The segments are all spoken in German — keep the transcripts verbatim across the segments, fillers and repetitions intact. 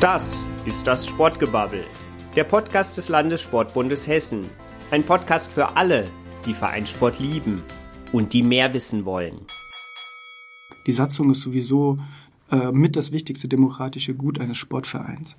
Das ist das Sportgebabbel, der Podcast des Landessportbundes Hessen. Ein Podcast für alle, die Vereinssport lieben und die mehr wissen wollen. Die Satzung ist sowieso äh, mit das wichtigste demokratische Gut eines Sportvereins.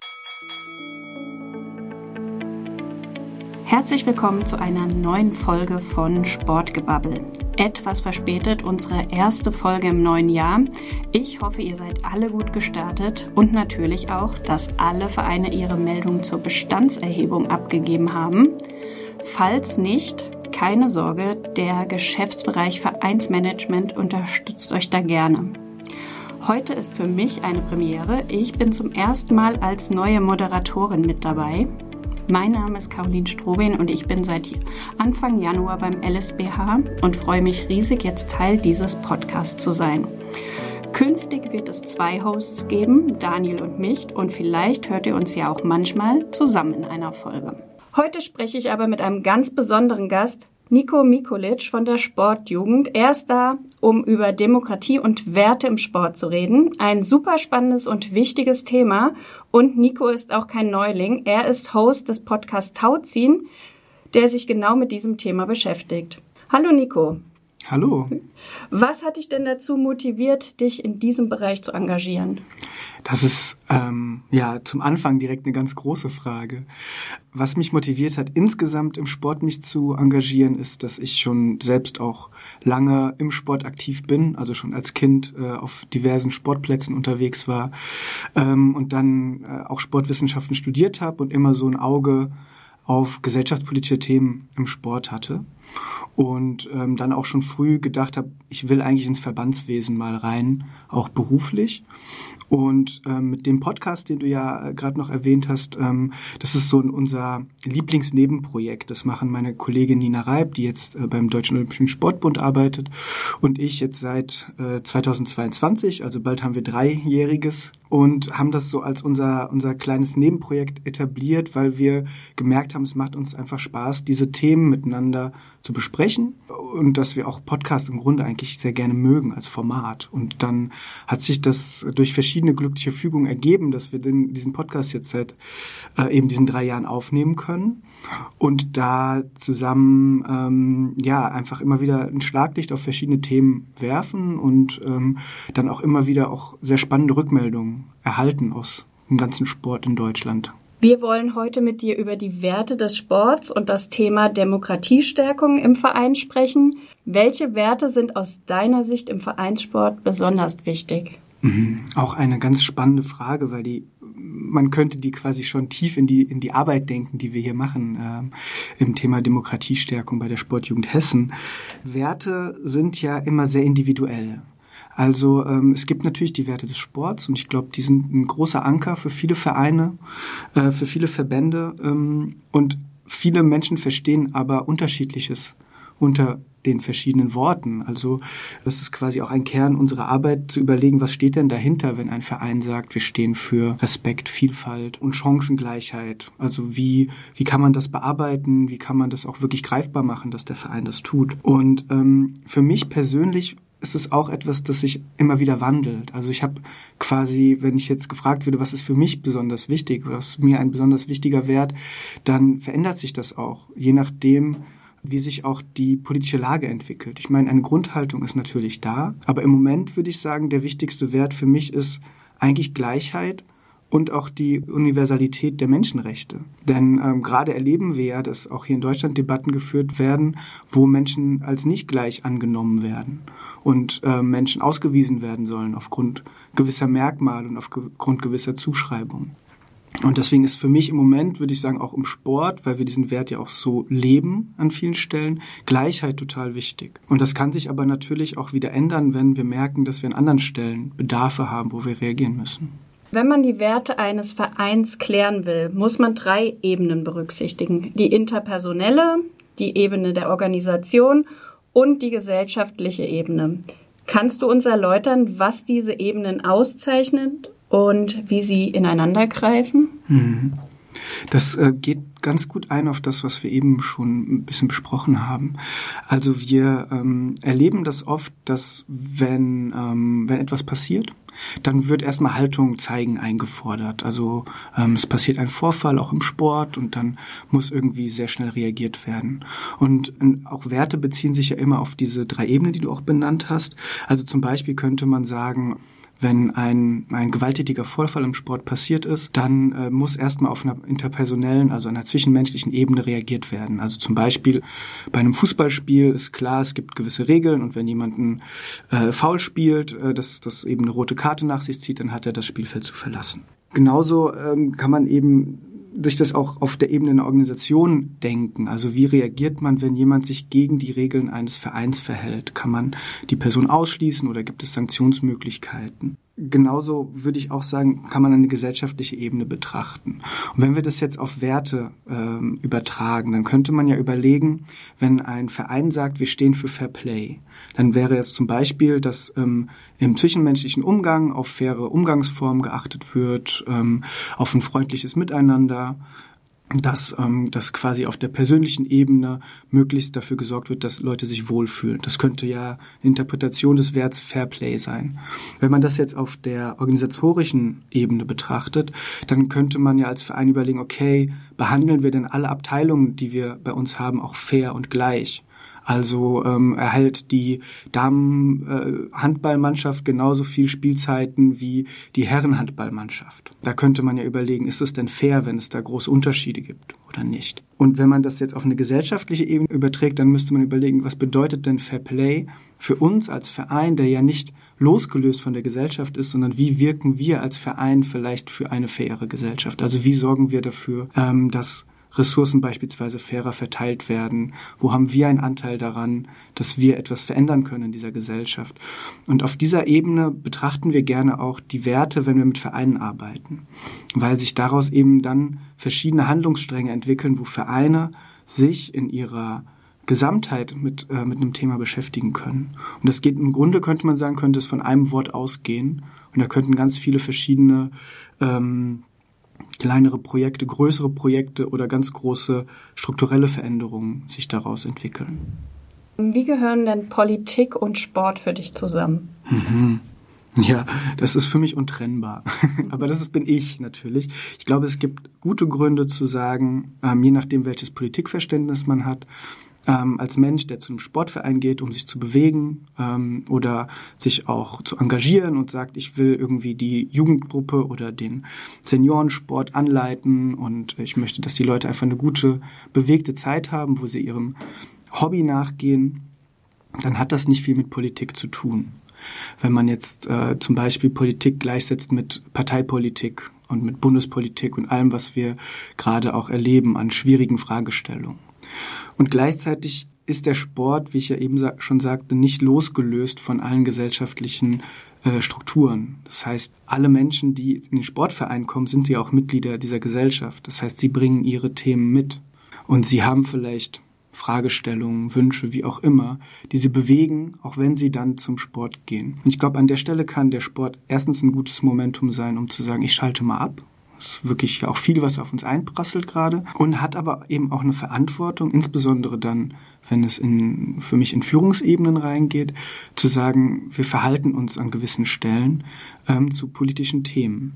Herzlich willkommen zu einer neuen Folge von Sportgebabbel. Etwas verspätet unsere erste Folge im neuen Jahr. Ich hoffe, ihr seid alle gut gestartet und natürlich auch, dass alle Vereine ihre Meldung zur Bestandserhebung abgegeben haben. Falls nicht, keine Sorge, der Geschäftsbereich Vereinsmanagement unterstützt euch da gerne. Heute ist für mich eine Premiere. Ich bin zum ersten Mal als neue Moderatorin mit dabei. Mein Name ist Caroline Strobin und ich bin seit Anfang Januar beim L S B H und freue mich riesig, jetzt Teil dieses Podcasts zu sein. Künftig wird es zwei Hosts geben, Daniel und mich, und vielleicht hört ihr uns ja auch manchmal zusammen in einer Folge. Heute spreche ich aber mit einem ganz besonderen Gast, Nico Mikulic von der Sportjugend. Er ist da, um über Demokratie und Werte im Sport zu reden. Ein super spannendes und wichtiges Thema. Und Nico ist auch kein Neuling. Er ist Host des Podcasts Tauziehen, der sich genau mit diesem Thema beschäftigt. Hallo Nico. Hallo. Was hat dich denn dazu motiviert, dich in diesem Bereich zu engagieren? Das ist ähm, ja zum Anfang direkt eine ganz große Frage. Was mich motiviert hat, insgesamt im Sport mich zu engagieren, ist, dass ich schon selbst auch lange im Sport aktiv bin, also schon als Kind äh, auf diversen Sportplätzen unterwegs war ähm, und dann äh, auch Sportwissenschaften studiert habe und immer so ein Auge auf gesellschaftspolitische Themen im Sport hatte. Und ähm, dann auch schon früh gedacht habe, ich will eigentlich ins Verbandswesen mal rein, auch beruflich. Und ähm, mit dem Podcast, den du ja gerade noch erwähnt hast, ähm, das ist so unser Lieblingsnebenprojekt. Das machen meine Kollegin Nina Reib, die jetzt äh, beim Deutschen Olympischen Sportbund arbeitet, und ich jetzt seit äh, zweitausendzweiundzwanzig, also bald haben wir Dreijähriges, und haben das so als unser unser kleines Nebenprojekt etabliert, weil wir gemerkt haben, es macht uns einfach Spaß, diese Themen miteinander zu besprechen, und dass wir auch Podcasts im Grunde eigentlich sehr gerne mögen als Format. Und dann hat sich das durch verschiedene glückliche Fügungen ergeben, dass wir den, diesen Podcast jetzt seit äh, eben diesen drei Jahren aufnehmen können und da zusammen ähm, ja einfach immer wieder ein Schlaglicht auf verschiedene Themen werfen und ähm, dann auch immer wieder auch sehr spannende Rückmeldungen erhalten aus dem ganzen Sport in Deutschland. Wir wollen heute mit dir über die Werte des Sports und das Thema Demokratiestärkung im Verein sprechen. Welche Werte sind aus deiner Sicht im Vereinssport besonders wichtig? Mhm. Auch eine ganz spannende Frage, weil die man könnte die quasi schon tief in die in die Arbeit denken, die wir hier machen ähm, im Thema Demokratiestärkung bei der Sportjugend Hessen. Werte sind ja immer sehr individuell. Also ähm, es gibt natürlich die Werte des Sports, und ich glaube, die sind ein großer Anker für viele Vereine, äh, für viele Verbände, ähm, und viele Menschen verstehen aber Unterschiedliches unter den verschiedenen Worten. Also das ist quasi auch ein Kern unserer Arbeit, zu überlegen, was steht denn dahinter, wenn ein Verein sagt, wir stehen für Respekt, Vielfalt und Chancengleichheit. Also wie wie kann man das bearbeiten, wie kann man das auch wirklich greifbar machen, dass der Verein das tut. Und ähm, für mich persönlich ist es auch etwas, das sich immer wieder wandelt. Also ich habe quasi, wenn ich jetzt gefragt würde, was ist für mich besonders wichtig, was ist mir ein besonders wichtiger Wert, dann verändert sich das auch, je nachdem, wie sich auch die politische Lage entwickelt. Ich meine, eine Grundhaltung ist natürlich da, aber im Moment würde ich sagen, der wichtigste Wert für mich ist eigentlich Gleichheit und auch die Universalität der Menschenrechte. Denn ähm, gerade erleben wir ja, dass auch hier in Deutschland Debatten geführt werden, wo Menschen als nicht gleich angenommen werden und äh, Menschen ausgewiesen werden sollen aufgrund gewisser Merkmale und aufgrund gewisser Zuschreibungen. Und deswegen ist für mich im Moment, würde ich sagen, auch im Sport, weil wir diesen Wert ja auch so leben an vielen Stellen, Gleichheit total wichtig. Und das kann sich aber natürlich auch wieder ändern, wenn wir merken, dass wir an anderen Stellen Bedarfe haben, wo wir reagieren müssen. Wenn man die Werte eines Vereins klären will, muss man drei Ebenen berücksichtigen. Die interpersonelle, die Ebene der Organisation und die gesellschaftliche Ebene. Kannst du uns erläutern, was diese Ebenen auszeichnet und wie sie ineinander greifen? Mhm. Das äh, geht ganz gut ein auf das, was wir eben schon ein bisschen besprochen haben. Also wir ähm, erleben das oft, dass wenn, ähm, wenn etwas passiert, dann wird erstmal Haltung zeigen eingefordert. Also ähm, es passiert ein Vorfall auch im Sport und dann muss irgendwie sehr schnell reagiert werden. Und äh, auch Werte beziehen sich ja immer auf diese drei Ebenen, die du auch benannt hast. Also zum Beispiel könnte man sagen, wenn ein, ein gewalttätiger Vorfall im Sport passiert ist, dann äh, muss erstmal auf einer interpersonellen, also einer zwischenmenschlichen Ebene reagiert werden. Also zum Beispiel bei einem Fußballspiel ist klar, es gibt gewisse Regeln und wenn jemand ein äh, Foul spielt, äh, das, das eben eine rote Karte nach sich zieht, dann hat er das Spielfeld zu verlassen. Genauso ähm, kann man eben sich das auch auf der Ebene einer Organisation denken. Also wie reagiert man, wenn jemand sich gegen die Regeln eines Vereins verhält? Kann man die Person ausschließen oder gibt es Sanktionsmöglichkeiten? Genauso würde ich auch sagen, kann man eine gesellschaftliche Ebene betrachten. Und wenn wir das jetzt auf Werte ähm, übertragen, dann könnte man ja überlegen, wenn ein Verein sagt, wir stehen für Fair Play, dann wäre es zum Beispiel, dass ähm, im zwischenmenschlichen Umgang auf faire Umgangsformen geachtet wird, ähm, auf ein freundliches Miteinander, dass, ähm, dass quasi auf der persönlichen Ebene möglichst dafür gesorgt wird, dass Leute sich wohlfühlen. Das könnte ja eine Interpretation des Werts Fair Play sein. Wenn man das jetzt auf der organisatorischen Ebene betrachtet, dann könnte man ja als Verein überlegen, okay, behandeln wir denn alle Abteilungen, die wir bei uns haben, auch fair und gleich? Also ähm, erhält die Damen-Handballmannschaft äh, genauso viel Spielzeiten wie die Herren-Handballmannschaft. Da könnte man ja überlegen, ist es denn fair, wenn es da große Unterschiede gibt oder nicht? Und wenn man das jetzt auf eine gesellschaftliche Ebene überträgt, dann müsste man überlegen, was bedeutet denn Fair Play für uns als Verein, der ja nicht losgelöst von der Gesellschaft ist, sondern wie wirken wir als Verein vielleicht für eine faire Gesellschaft? Also wie sorgen wir dafür, ähm, dass Ressourcen beispielsweise fairer verteilt werden? Wo haben wir einen Anteil daran, dass wir etwas verändern können in dieser Gesellschaft? Und auf dieser Ebene betrachten wir gerne auch die Werte, wenn wir mit Vereinen arbeiten, weil sich daraus eben dann verschiedene Handlungsstränge entwickeln, wo Vereine sich in ihrer Gesamtheit mit, äh, mit einem Thema beschäftigen können. Und das geht im Grunde, könnte man sagen, könnte es von einem Wort ausgehen. Und da könnten ganz viele verschiedene ähm, kleinere Projekte, größere Projekte oder ganz große strukturelle Veränderungen sich daraus entwickeln. Wie gehören denn Politik und Sport für dich zusammen? Mhm. Ja, das ist für mich untrennbar. Aber das ist, bin ich natürlich. Ich glaube, es gibt gute Gründe zu sagen, ähm, je nachdem, welches Politikverständnis man hat, Ähm, als Mensch, der zu einem Sportverein geht, um sich zu bewegen ähm, oder sich auch zu engagieren und sagt, ich will irgendwie die Jugendgruppe oder den Seniorensport anleiten und ich möchte, dass die Leute einfach eine gute, bewegte Zeit haben, wo sie ihrem Hobby nachgehen, dann hat das nicht viel mit Politik zu tun. Wenn man jetzt äh, zum Beispiel Politik gleichsetzt mit Parteipolitik und mit Bundespolitik und allem, was wir gerade auch erleben an schwierigen Fragestellungen. Und gleichzeitig ist der Sport, wie ich ja eben schon sagte, nicht losgelöst von allen gesellschaftlichen äh, Strukturen. Das heißt, alle Menschen, die in den Sportverein kommen, sind ja auch Mitglieder dieser Gesellschaft. Das heißt, sie bringen ihre Themen mit. Und sie haben vielleicht Fragestellungen, Wünsche, wie auch immer, die sie bewegen, auch wenn sie dann zum Sport gehen. Und ich glaube, an der Stelle kann der Sport erstens ein gutes Momentum sein, um zu sagen, ich schalte mal ab. Das ist wirklich auch viel, was auf uns einprasselt gerade und hat aber eben auch eine Verantwortung, insbesondere dann, wenn es in, für mich in Führungsebenen reingeht, zu sagen, wir verhalten uns an gewissen Stellen ähm, zu politischen Themen.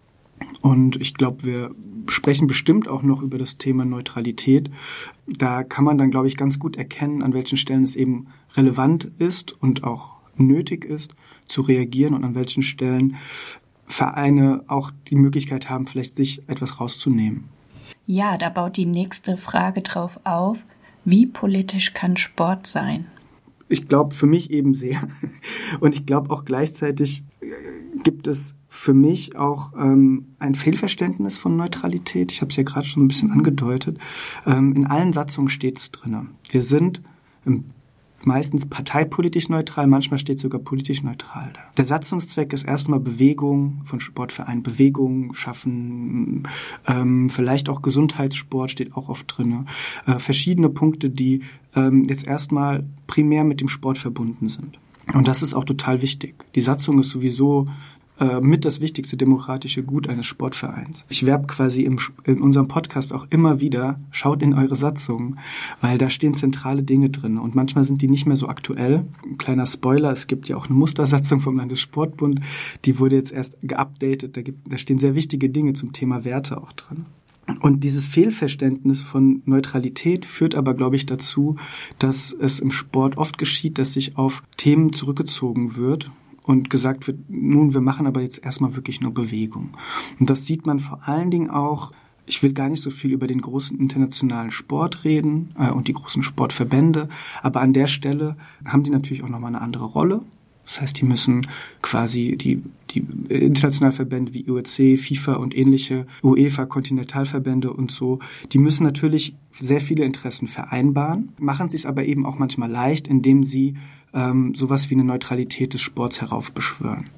Und ich glaube, wir sprechen bestimmt auch noch über das Thema Neutralität. Da kann man dann, glaube ich, ganz gut erkennen, an welchen Stellen es eben relevant ist und auch nötig ist, zu reagieren und an welchen Stellen Vereine auch die Möglichkeit haben, vielleicht sich etwas rauszunehmen. Ja, da baut die nächste Frage drauf auf. Wie politisch kann Sport sein? Ich glaube, für mich eben sehr. Und ich glaube auch gleichzeitig gibt es für mich auch ähm, ein Fehlverständnis von Neutralität. Ich habe es ja gerade schon ein bisschen angedeutet. Ähm, in allen Satzungen steht es drin. Wir sind im meistens parteipolitisch neutral, manchmal steht sogar politisch neutral da. Der Satzungszweck ist erstmal Bewegung von Sportvereinen, Bewegung schaffen, ähm, vielleicht auch Gesundheitssport steht auch oft drin. Äh, verschiedene Punkte, die ähm, jetzt erstmal primär mit dem Sport verbunden sind. Und das ist auch total wichtig. Die Satzung ist sowieso äh, mit das wichtigste demokratische Gut eines Sportvereins. Ich werbe quasi im, in unserem Podcast auch immer wieder, schaut in eure Satzungen, weil da stehen zentrale Dinge drin und manchmal sind die nicht mehr so aktuell. Ein kleiner Spoiler, es gibt ja auch eine Mustersatzung vom Landessportbund, die wurde jetzt erst geupdatet, da, gibt, da stehen sehr wichtige Dinge zum Thema Werte auch drin. Und dieses Fehlverständnis von Neutralität führt aber, glaube ich, dazu, dass es im Sport oft geschieht, dass sich auf Themen zurückgezogen wird und gesagt wird, nun, wir machen aber jetzt erstmal wirklich nur Bewegung. Und das sieht man vor allen Dingen auch, ich will gar nicht so viel über den großen internationalen Sport reden äh, und die großen Sportverbände, aber an der Stelle haben die natürlich auch nochmal eine andere Rolle. Das heißt, die müssen quasi die, die internationalen Verbände wie U E C, FIFA und ähnliche UEFA, Kontinentalverbände und so, die müssen natürlich sehr viele Interessen vereinbaren, machen es sich aber eben auch manchmal leicht, indem sie ähm, sowas wie eine Neutralität des Sports heraufbeschwören.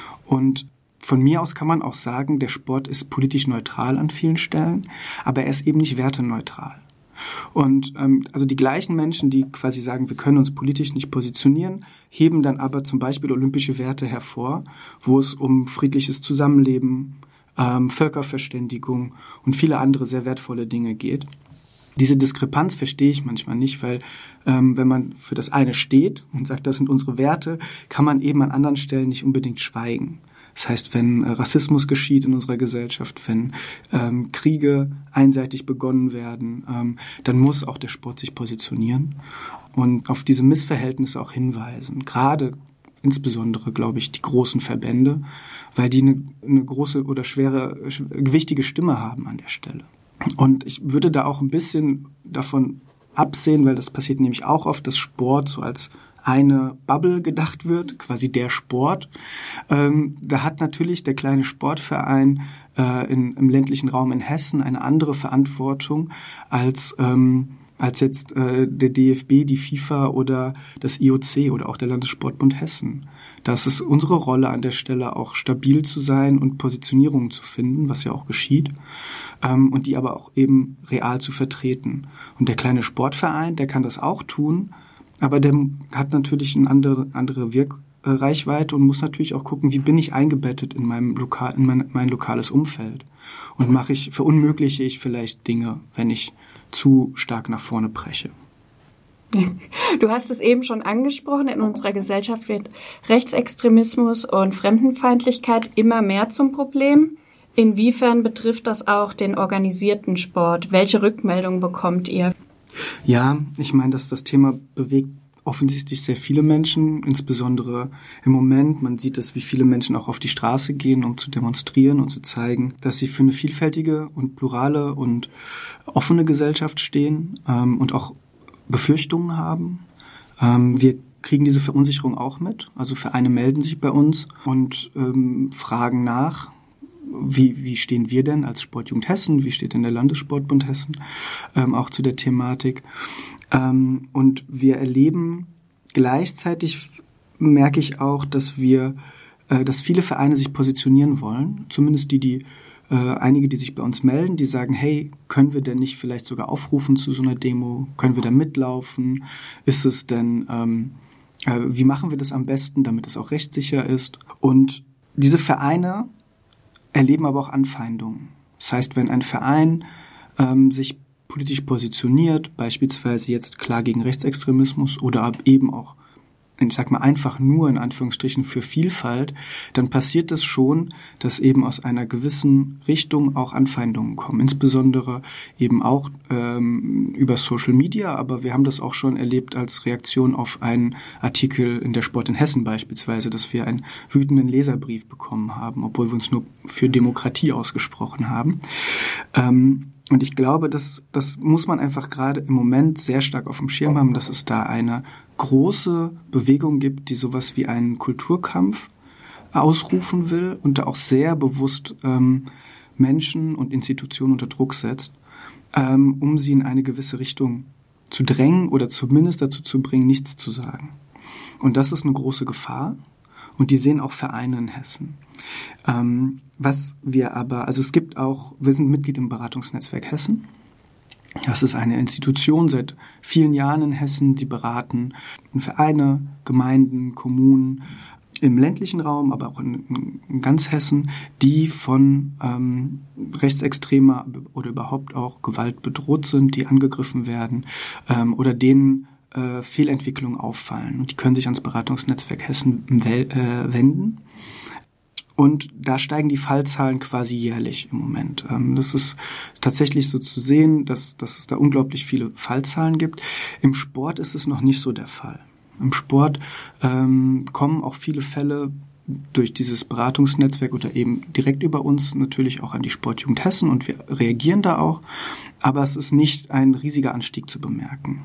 Und von mir aus kann man auch sagen, der Sport ist politisch neutral an vielen Stellen, aber er ist eben nicht werteneutral. Und ähm, also die gleichen Menschen, die quasi sagen, wir können uns politisch nicht positionieren, heben dann aber zum Beispiel olympische Werte hervor, wo es um friedliches Zusammenleben, ähm, Völkerverständigung und viele andere sehr wertvolle Dinge geht. Diese Diskrepanz verstehe ich manchmal nicht, weil ähm, wenn man für das eine steht und sagt, das sind unsere Werte, kann man eben an anderen Stellen nicht unbedingt schweigen. Das heißt, wenn äh, Rassismus geschieht in unserer Gesellschaft, wenn ähm, Kriege einseitig begonnen werden, ähm, dann muss auch der Sport sich positionieren und auf diese Missverhältnisse auch hinweisen. Gerade insbesondere, glaube ich, die großen Verbände, weil die eine, eine große oder schwere, gewichtige Stimme haben an der Stelle. Und ich würde da auch ein bisschen davon absehen, weil das passiert nämlich auch oft, dass Sport so als eine Bubble gedacht wird, quasi der Sport. Ähm, da hat natürlich der kleine Sportverein äh, in, im ländlichen Raum in Hessen eine andere Verantwortung als ähm, als jetzt äh, der D F B, die FIFA oder das I O C oder auch der Landessportbund Hessen. Das ist unsere Rolle an der Stelle, auch stabil zu sein und Positionierungen zu finden, was ja auch geschieht, ähm, und die aber auch eben real zu vertreten. Und der kleine Sportverein, der kann das auch tun, aber der hat natürlich eine andere, andere Wirkreichweite und muss natürlich auch gucken, wie bin ich eingebettet in meinem Lokal, in mein, mein lokales Umfeld. Und mache ich, verunmögliche ich vielleicht Dinge, wenn ich zu stark nach vorne breche. Du hast es eben schon angesprochen, in unserer Gesellschaft wird Rechtsextremismus und Fremdenfeindlichkeit immer mehr zum Problem. Inwiefern betrifft das auch den organisierten Sport? Welche Rückmeldungen bekommt ihr? Ja, ich meine, dass das Thema bewegt offensichtlich sehr viele Menschen, insbesondere im Moment. Man sieht es, wie viele Menschen auch auf die Straße gehen, um zu demonstrieren und zu zeigen, dass sie für eine vielfältige und plurale und offene Gesellschaft stehen ähm, und auch Befürchtungen haben. Ähm, wir kriegen diese Verunsicherung auch mit. Also Vereine melden sich bei uns und ähm, fragen nach, Wie, wie stehen wir denn als Sportjugend Hessen? Wie steht denn der Landessportbund Hessen ähm, auch zu der Thematik? Ähm, und wir erleben gleichzeitig, merke ich auch, dass wir, äh, dass viele Vereine sich positionieren wollen. Zumindest die, die äh, einige, die sich bei uns melden, die sagen, hey, können wir denn nicht vielleicht sogar aufrufen zu so einer Demo? Können wir da mitlaufen? Ist es denn, ähm, äh, wie machen wir das am besten, damit es auch rechtssicher ist? Und diese Vereine erleben aber auch Anfeindungen. Das heißt, wenn ein Verein ähm, sich politisch positioniert, beispielsweise jetzt klar gegen Rechtsextremismus oder eben auch, ich sag mal, einfach nur in Anführungsstrichen für Vielfalt, dann passiert es schon, dass eben aus einer gewissen Richtung auch Anfeindungen kommen. Insbesondere eben auch ähm, über Social Media, aber wir haben das auch schon erlebt als Reaktion auf einen Artikel in der Sport in Hessen beispielsweise, dass wir einen wütenden Leserbrief bekommen haben, obwohl wir uns nur für Demokratie ausgesprochen haben. Ähm, Und ich glaube, das, das muss man einfach gerade im Moment sehr stark auf dem Schirm haben, dass es da eine große Bewegung gibt, die sowas wie einen Kulturkampf ausrufen will und da auch sehr bewusst ähm, Menschen und Institutionen unter Druck setzt, ähm, um sie in eine gewisse Richtung zu drängen oder zumindest dazu zu bringen, nichts zu sagen. Und das ist eine große Gefahr. Und die sehen auch Vereine in Hessen. Ähm, was wir aber, also es gibt auch, wir sind Mitglied im Beratungsnetzwerk Hessen. Das ist eine Institution seit vielen Jahren in Hessen, die beraten Vereine, Gemeinden, Kommunen im ländlichen Raum, aber auch in, in ganz Hessen, die von ähm, rechtsextremer oder überhaupt auch Gewalt bedroht sind, die angegriffen werden ähm, oder denen äh, Fehlentwicklungen auffallen. Und die können sich ans Beratungsnetzwerk Hessen äh, wenden. Und da steigen die Fallzahlen quasi jährlich im Moment. Ähm, das ist tatsächlich so zu sehen, dass, dass es da unglaublich viele Fallzahlen gibt. Im Sport ist es noch nicht so der Fall. Im Sport ähm, kommen auch viele Fälle durch dieses Beratungsnetzwerk oder eben direkt über uns natürlich auch an die Sportjugend Hessen und wir reagieren da auch. Aber es ist nicht ein riesiger Anstieg zu bemerken.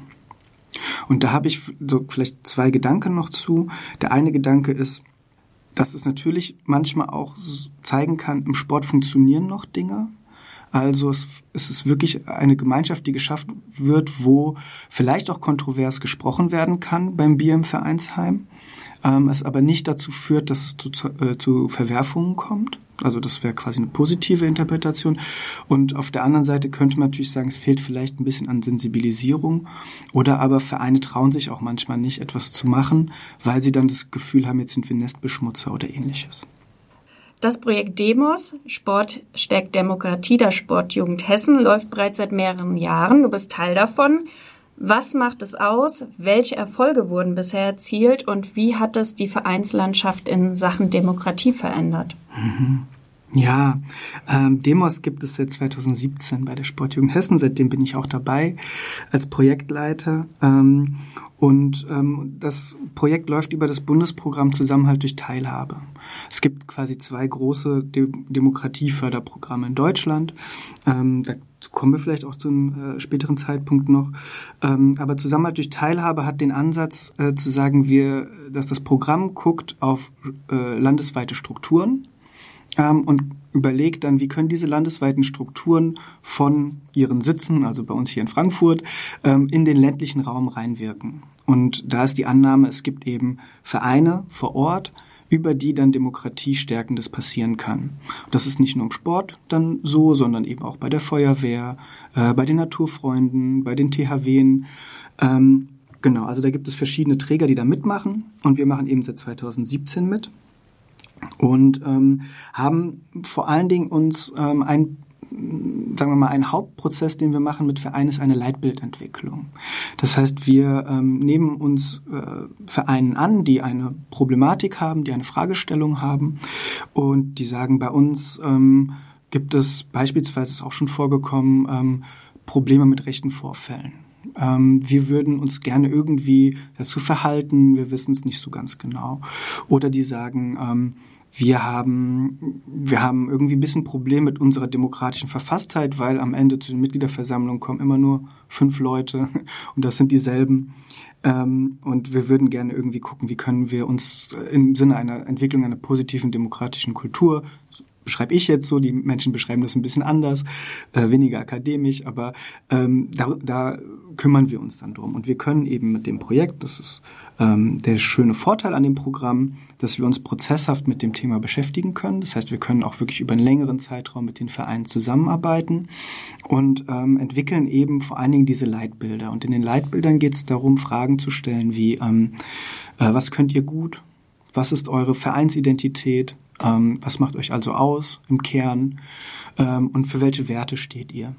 Und da habe ich so vielleicht zwei Gedanken noch zu. Der eine Gedanke ist, dass es natürlich manchmal auch zeigen kann, im Sport funktionieren noch Dinge. Also es, es ist wirklich eine Gemeinschaft, die geschaffen wird, wo vielleicht auch kontrovers gesprochen werden kann beim Bier im Vereinsheim, ähm, es aber nicht dazu führt, dass es zu, äh, zu Verwerfungen kommt. Also das wäre quasi eine positive Interpretation. Und auf der anderen Seite könnte man natürlich sagen, es fehlt vielleicht ein bisschen an Sensibilisierung. Oder aber Vereine trauen sich auch manchmal nicht, etwas zu machen, weil sie dann das Gefühl haben, jetzt sind wir Nestbeschmutzer oder ähnliches. Das Projekt Demos, Sport stärkt Demokratie der Sportjugend Hessen, läuft bereits seit mehreren Jahren. Du bist Teil davon. Was macht es aus? Welche Erfolge wurden bisher erzielt? Und wie hat es die Vereinslandschaft in Sachen Demokratie verändert? Mhm. Ja, ähm, Demos gibt es seit zweitausendsiebzehn bei der Sportjugend Hessen. Seitdem bin ich auch dabei als Projektleiter. Ähm, und ähm, das Projekt läuft über das Bundesprogramm Zusammenhalt durch Teilhabe. Es gibt quasi zwei große De- Demokratieförderprogramme in Deutschland. Ähm, dazu kommen wir vielleicht auch zu einem äh, späteren Zeitpunkt noch. Ähm, aber Zusammenhalt durch Teilhabe hat den Ansatz äh, zu sagen, wir, dass das Programm guckt auf äh, landesweite Strukturen. Ähm, und überlegt dann, wie können diese landesweiten Strukturen von ihren Sitzen, also bei uns hier in Frankfurt, ähm, in den ländlichen Raum reinwirken. Und da ist die Annahme, es gibt eben Vereine vor Ort, über die dann Demokratiestärkendes passieren kann. Und das ist nicht nur im Sport dann so, sondern eben auch bei der Feuerwehr, äh, bei den Naturfreunden, bei den T H Wen. Ähm, genau, also da gibt es verschiedene Träger, die da mitmachen. Und wir machen eben seit zweitausendsiebzehn mit. Und ähm, haben vor allen Dingen uns ähm, ein, sagen wir mal, ein Hauptprozess, den wir machen mit Vereinen, ist eine Leitbildentwicklung. Das heißt, wir ähm, nehmen uns äh, Vereinen an, die eine Problematik haben, die eine Fragestellung haben und die sagen, bei uns ähm, gibt es beispielsweise, ist auch schon vorgekommen, ähm, Probleme mit rechten Vorfällen. Ähm, wir würden uns gerne irgendwie dazu verhalten, wir wissen es nicht so ganz genau. Oder die sagen, ähm, wir haben, wir haben irgendwie ein bisschen Problem mit unserer demokratischen Verfasstheit, weil am Ende zu den Mitgliederversammlungen kommen immer nur fünf Leute und das sind dieselben. Ähm, und wir würden gerne irgendwie gucken, wie können wir uns im Sinne einer Entwicklung einer positiven demokratischen Kultur, beschreibe ich jetzt so, die Menschen beschreiben das ein bisschen anders, äh, weniger akademisch, aber ähm, da, da kümmern wir uns dann drum. Und wir können eben mit dem Projekt, das ist ähm, der schöne Vorteil an dem Programm, dass wir uns prozesshaft mit dem Thema beschäftigen können. Das heißt, wir können auch wirklich über einen längeren Zeitraum mit den Vereinen zusammenarbeiten und ähm, entwickeln eben vor allen Dingen diese Leitbilder. Und in den Leitbildern geht es darum, Fragen zu stellen wie, ähm, äh, was könnt ihr gut? Was ist eure Vereinsidentität? Ähm, was macht euch also aus im Kern? Ähm, und für welche Werte steht ihr?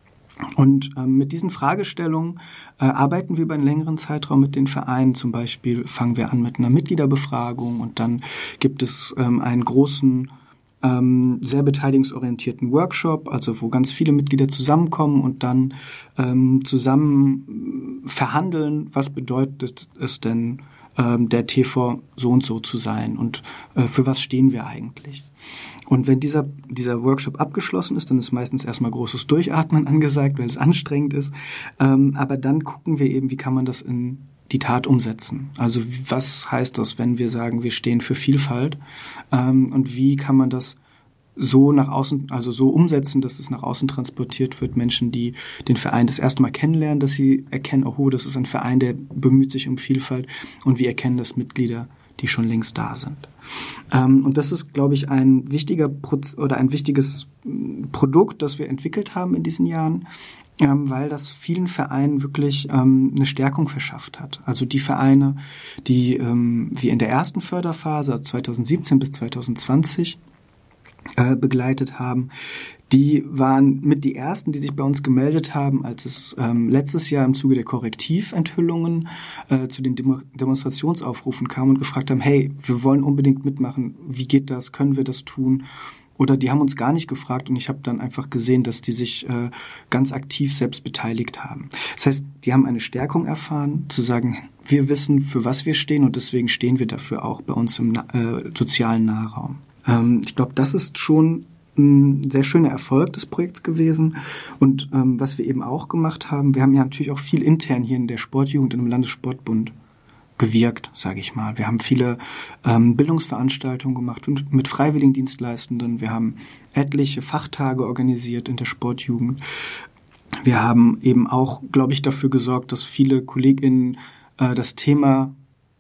Und ähm, mit diesen Fragestellungen äh, arbeiten wir über einen längeren Zeitraum mit den Vereinen. Zum Beispiel fangen wir an mit einer Mitgliederbefragung und dann gibt es ähm, einen großen, ähm, sehr beteiligungsorientierten Workshop, also wo ganz viele Mitglieder zusammenkommen und dann ähm, zusammen verhandeln, was bedeutet es denn, ähm, der T V so und so zu sein und äh, für was stehen wir eigentlich. Und wenn dieser, dieser Workshop abgeschlossen ist, dann ist meistens erstmal großes Durchatmen angesagt, weil es anstrengend ist. Ähm, aber dann gucken wir eben, wie kann man das in die Tat umsetzen. Also was heißt das, wenn wir sagen, wir stehen für Vielfalt? Ähm, und wie kann man das so nach außen, also so umsetzen, dass es nach außen transportiert wird, Menschen, die den Verein das erste Mal kennenlernen, dass sie erkennen, oh, das ist ein Verein, der bemüht sich um Vielfalt und wir erkennen das Mitglieder, die schon längst da sind. Ähm, und das ist, glaube ich, ein wichtiger Proz- oder ein wichtiges Produkt, das wir entwickelt haben in diesen Jahren. ähm, weil das vielen Vereinen wirklich ähm, eine Stärkung verschafft hat. Also die Vereine, die ähm, wir in der ersten Förderphase, also zweitausendsiebzehn bis zweitausendzwanzig, äh, begleitet haben, die waren mit die ersten, die sich bei uns gemeldet haben, als es ähm, letztes Jahr im Zuge der Korrektiventhüllungen äh, zu den Demo- Demonstrationsaufrufen kam und gefragt haben, hey, wir wollen unbedingt mitmachen, wie geht das, können wir das tun? Oder die haben uns gar nicht gefragt und ich habe dann einfach gesehen, dass die sich äh, ganz aktiv selbst beteiligt haben. Das heißt, die haben eine Stärkung erfahren, zu sagen, wir wissen, für was wir stehen und deswegen stehen wir dafür auch bei uns im äh, sozialen Nahraum. Ähm, ich glaube, das ist schon ein sehr schöner Erfolg des Projekts gewesen. Und ähm, was wir eben auch gemacht haben, wir haben ja natürlich auch viel intern hier in der Sportjugend, im Landessportbund gewirkt, sage ich mal. Wir haben viele ähm, Bildungsveranstaltungen gemacht und mit Freiwilligendienstleistenden. Wir haben etliche Fachtage organisiert in der Sportjugend. Wir haben eben auch, glaube ich, dafür gesorgt, dass viele KollegInnen äh, das Thema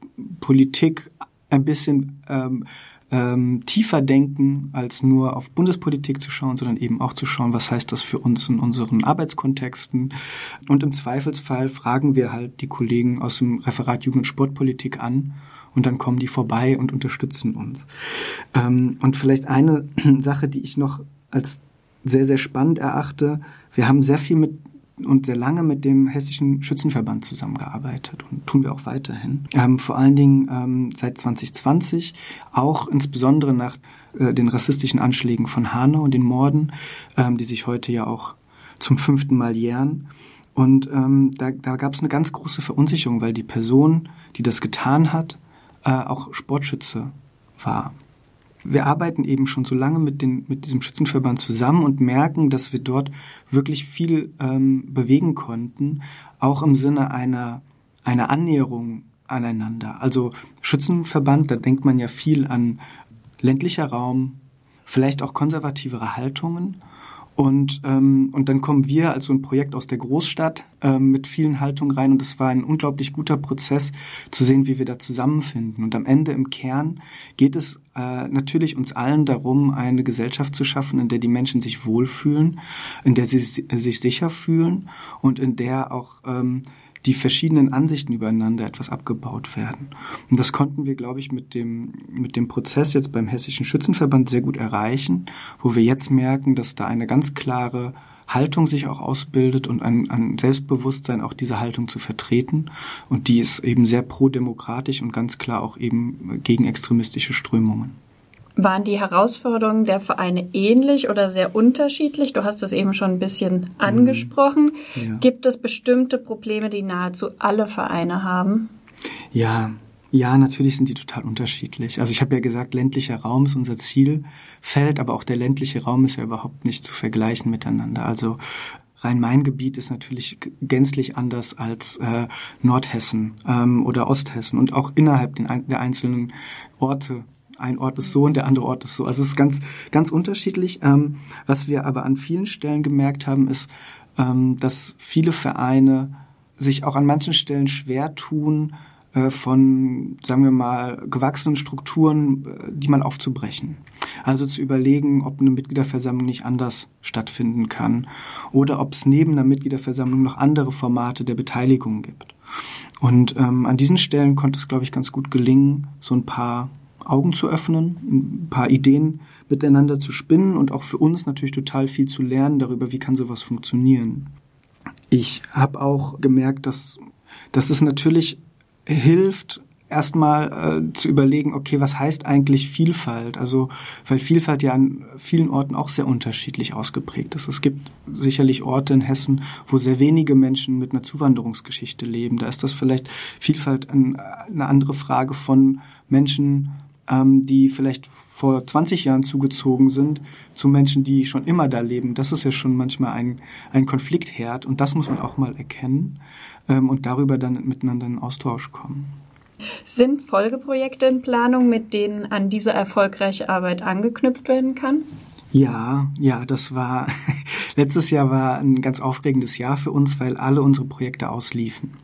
Politik ein bisschen ähm, ähm, tiefer denken, als nur auf Bundespolitik zu schauen, sondern eben auch zu schauen, was heißt das für uns in unseren Arbeitskontexten. Und im Zweifelsfall fragen wir halt die Kollegen aus dem Referat Jugend- und Sportpolitik an und dann kommen die vorbei und unterstützen uns. Ähm, und vielleicht eine Sache, die ich noch als sehr, sehr spannend erachte, wir haben sehr viel mit und sehr lange mit dem Hessischen Schützenverband zusammengearbeitet und tun wir auch weiterhin. Ähm, vor allen Dingen ähm, seit zwanzig zwanzig, auch insbesondere nach äh, den rassistischen Anschlägen von Hanau und den Morden, ähm, die sich heute ja auch zum fünften Mal jähren. Und ähm, da, da gab es eine ganz große Verunsicherung, weil die Person, die das getan hat, äh, auch Sportschütze war. Wir arbeiten eben schon so lange mit, den, mit diesem Schützenverband zusammen und merken, dass wir dort wirklich viel ähm, bewegen konnten, auch im Sinne einer, einer Annäherung aneinander. Also Schützenverband, da denkt man ja viel an ländlicher Raum, vielleicht auch konservativere Haltungen. Und, ähm, und dann kommen wir als so ein Projekt aus der Großstadt ähm, mit vielen Haltungen rein und es war ein unglaublich guter Prozess zu sehen, wie wir da zusammenfinden. Und am Ende im Kern geht es äh, natürlich uns allen darum, eine Gesellschaft zu schaffen, in der die Menschen sich wohlfühlen, in der sie sich sicher fühlen und in der auch ähm, die verschiedenen Ansichten übereinander etwas abgebaut werden. Und das konnten wir, glaube ich, mit dem, mit dem Prozess jetzt beim Hessischen Schützenverband sehr gut erreichen, wo wir jetzt merken, dass da eine ganz klare Haltung sich auch ausbildet und ein, ein Selbstbewusstsein, auch diese Haltung zu vertreten. Und die ist eben sehr pro-demokratisch und ganz klar auch eben gegen extremistische Strömungen. Waren die Herausforderungen der Vereine ähnlich oder sehr unterschiedlich? Du hast es eben schon ein bisschen angesprochen. Ja. Gibt es bestimmte Probleme, die nahezu alle Vereine haben? Ja, ja, natürlich sind die total unterschiedlich. Also ich habe ja gesagt, ländlicher Raum ist unser Zielfeld, aber auch der ländliche Raum ist ja überhaupt nicht zu vergleichen miteinander. Also Rhein-Main-Gebiet ist natürlich gänzlich anders als äh, Nordhessen ähm, oder Osthessen und auch innerhalb den, der einzelnen Orte. Ein Ort ist so und der andere Ort ist so. Also es ist ganz, ganz unterschiedlich. Ähm, was wir aber an vielen Stellen gemerkt haben, ist, ähm, dass viele Vereine sich auch an manchen Stellen schwer tun, äh, von, sagen wir mal, gewachsenen Strukturen, äh, die mal aufzubrechen. Also zu überlegen, ob eine Mitgliederversammlung nicht anders stattfinden kann oder ob es neben einer Mitgliederversammlung noch andere Formate der Beteiligung gibt. Und ähm, an diesen Stellen konnte es, glaube ich, ganz gut gelingen, so ein paar Augen zu öffnen, ein paar Ideen miteinander zu spinnen und auch für uns natürlich total viel zu lernen darüber, wie kann sowas funktionieren. Ich habe auch gemerkt, dass, dass es natürlich hilft, erstmal äh, zu überlegen, okay, was heißt eigentlich Vielfalt? Also, weil Vielfalt ja an vielen Orten auch sehr unterschiedlich ausgeprägt ist. Es gibt sicherlich Orte in Hessen, wo sehr wenige Menschen mit einer Zuwanderungsgeschichte leben. Da ist das vielleicht Vielfalt ein, eine andere Frage von Menschen, ähm, die vielleicht vor zwanzig Jahren zugezogen sind, zu Menschen, die schon immer da leben. Das ist ja schon manchmal ein, ein Konfliktherd und das muss man auch mal erkennen ähm, und darüber dann miteinander in Austausch kommen. Sind Folgeprojekte in Planung, mit denen an diese erfolgreiche Arbeit angeknüpft werden kann? Ja, ja, das war, letztes Jahr war ein ganz aufregendes Jahr für uns, weil alle unsere Projekte ausliefen.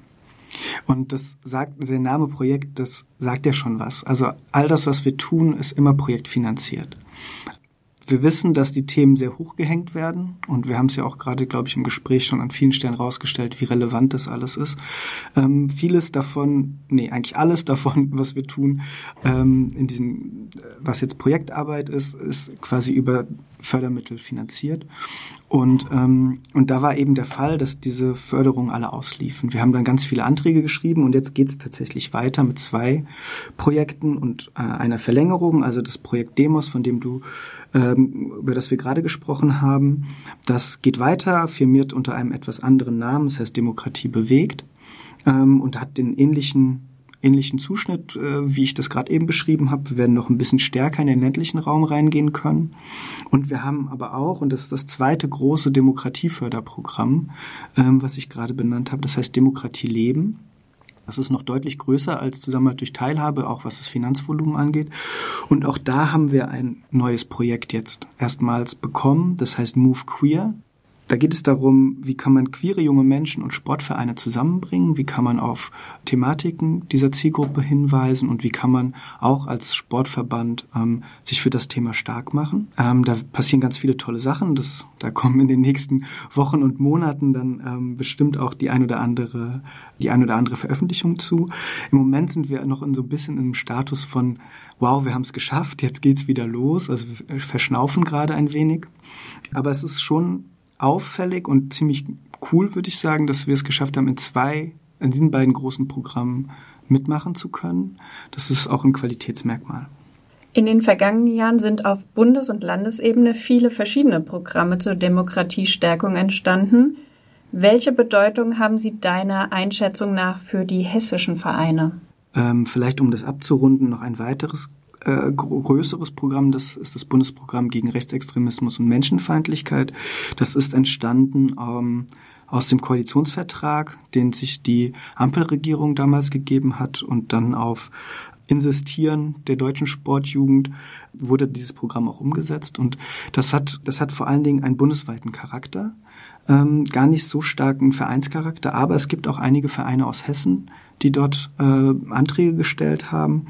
Und das sagt, der Name Projekt, das sagt ja schon was. Also all das, was wir tun, ist immer projektfinanziert. Wir wissen, dass die Themen sehr hoch gehängt werden und wir haben es ja auch gerade, glaube ich, im Gespräch schon an vielen Stellen rausgestellt, wie relevant das alles ist. Ähm, vieles davon, nee, eigentlich alles davon, was wir tun, ähm, in diesem, was jetzt Projektarbeit ist, ist quasi über Fördermittel finanziert. Und, ähm, und da war eben der Fall, dass diese Förderungen alle ausliefen. Wir haben dann ganz viele Anträge geschrieben und jetzt geht es tatsächlich weiter mit zwei Projekten und äh, einer Verlängerung, also das Projekt Demos, von dem du, ähm, über das wir gerade gesprochen haben. Das geht weiter, firmiert unter einem etwas anderen Namen, das heißt Demokratie bewegt, ähm, und hat den ähnlichen ähnlichen Zuschnitt, äh, wie ich das gerade eben beschrieben habe. Wir werden noch ein bisschen stärker in den ländlichen Raum reingehen können. Und wir haben aber auch, und das ist das zweite große Demokratieförderprogramm, ähm, was ich gerade benannt habe, das heißt Demokratie leben. Das ist noch deutlich größer als Zusammenhalt durch Teilhabe, auch was das Finanzvolumen angeht. Und auch da haben wir ein neues Projekt jetzt erstmals bekommen, das heißt Move Queer. Da geht es darum, wie kann man queere junge Menschen und Sportvereine zusammenbringen, wie kann man auf Thematiken dieser Zielgruppe hinweisen und wie kann man auch als Sportverband ähm, sich für das Thema stark machen. Ähm, da passieren ganz viele tolle Sachen. Das, da kommen in den nächsten Wochen und Monaten dann ähm, bestimmt auch die ein oder andere, die ein oder andere Veröffentlichung zu. Im Moment sind wir noch in so ein bisschen im Status von wow, wir haben es geschafft, jetzt geht's wieder los. Also wir verschnaufen gerade ein wenig. Aber es ist schon auffällig und ziemlich cool, würde ich sagen, dass wir es geschafft haben, in zwei, in diesen beiden großen Programmen mitmachen zu können. Das ist auch ein Qualitätsmerkmal. In den vergangenen Jahren sind auf Bundes- und Landesebene viele verschiedene Programme zur Demokratiestärkung entstanden. Welche Bedeutung haben sie deiner Einschätzung nach für die hessischen Vereine? Ähm, vielleicht, um das abzurunden, noch ein weiteres Äh, größeres Programm, das ist das Bundesprogramm gegen Rechtsextremismus und Menschenfeindlichkeit. Das ist entstanden ähm, aus dem Koalitionsvertrag, den sich die Ampelregierung damals gegeben hat, und dann auf Insistieren der deutschen Sportjugend wurde dieses Programm auch umgesetzt, und das hat das hat vor allen Dingen einen bundesweiten Charakter, ähm, gar nicht so starken Vereinscharakter, aber es gibt auch einige Vereine aus Hessen, die dort äh, Anträge gestellt haben.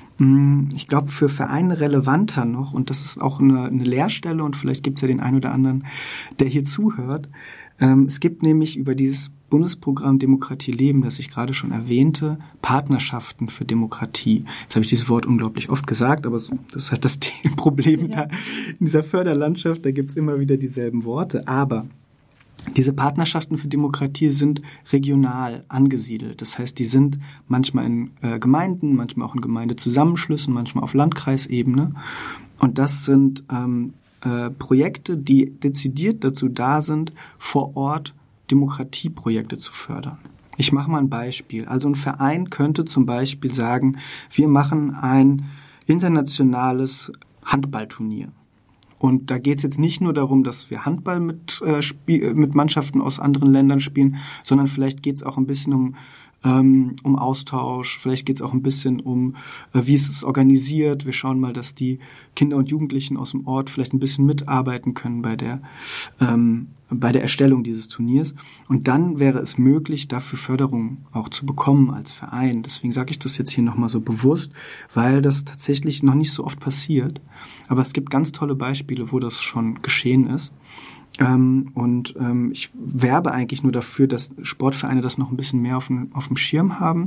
Ich glaube, für Vereine relevanter noch, und das ist auch eine, eine Leerstelle, und vielleicht gibt es ja den einen oder anderen, der hier zuhört. Ähm, es gibt nämlich über dieses Bundesprogramm Demokratie leben, das ich gerade schon erwähnte, Partnerschaften für Demokratie. Jetzt habe ich dieses Wort unglaublich oft gesagt, aber so, das ist halt das Problem ja. da in dieser Förderlandschaft, da gibt es immer wieder dieselben Worte. Aber diese Partnerschaften für Demokratie sind regional angesiedelt. Das heißt, die sind manchmal in äh, Gemeinden, manchmal auch in Gemeindezusammenschlüssen, manchmal auf Landkreisebene. Und das sind ähm, äh, Projekte, die dezidiert dazu da sind, vor Ort Demokratieprojekte zu fördern. Ich mache mal ein Beispiel. Also ein Verein könnte zum Beispiel sagen, wir machen ein internationales Handballturnier. Und da geht es jetzt nicht nur darum, dass wir Handball mit, äh, Spiel, mit Mannschaften aus anderen Ländern spielen, sondern vielleicht geht es auch ein bisschen um, ähm, um Austausch, vielleicht geht es auch ein bisschen um, äh, wie ist es organisiert. Wir schauen mal, dass die Kinder und Jugendlichen aus dem Ort vielleicht ein bisschen mitarbeiten können bei der, ähm, bei der Erstellung dieses Turniers. Und dann wäre es möglich, dafür Förderung auch zu bekommen als Verein. Deswegen sage ich das jetzt hier nochmal so bewusst, weil das tatsächlich noch nicht so oft passiert. Aber es gibt ganz tolle Beispiele, wo das schon geschehen ist. Ähm, und ähm, ich werbe eigentlich nur dafür, dass Sportvereine das noch ein bisschen mehr auf dem, auf dem Schirm haben.